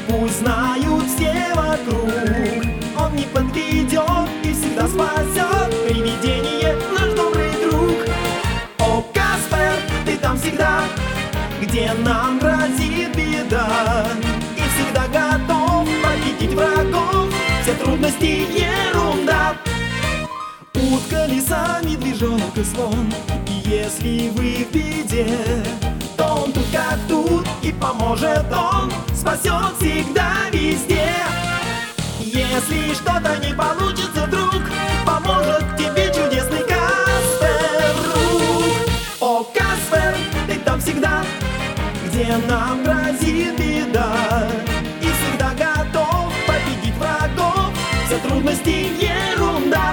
Пусть знают все вокруг, он не подведет и всегда спасет. Привидение — наш добрый друг. О, Каспер, ты там всегда, где нам грозит беда, и всегда готов победить врагов. Все трудности — ерунда. Утка, лиса, медвежонок и слон, и если вы в беде, то он тут как тут, и поможет он, спасет всегда везде. Если что-то не получится вдруг, поможет тебе чудесный Каспер друг. О, Каспер, ты там всегда, где нам грозит беда, и всегда готов победить врагов. Все трудности — ерунда.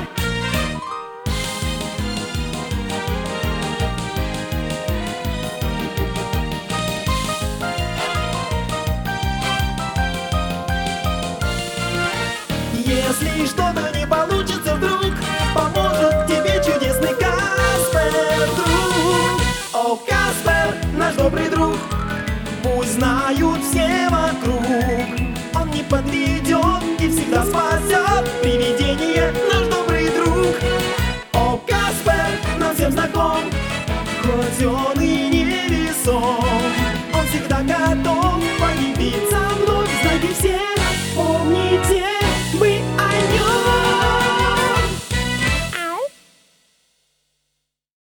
Если что-то не получится вдруг, поможет тебе чудесный Каспер друг. О, Каспер, наш добрый друг, пусть знают все вокруг, он не подведет и всегда спасет. Привидение — наш добрый друг. О, Каспер, нам всем знаком, хоть он и невесом, он всегда готов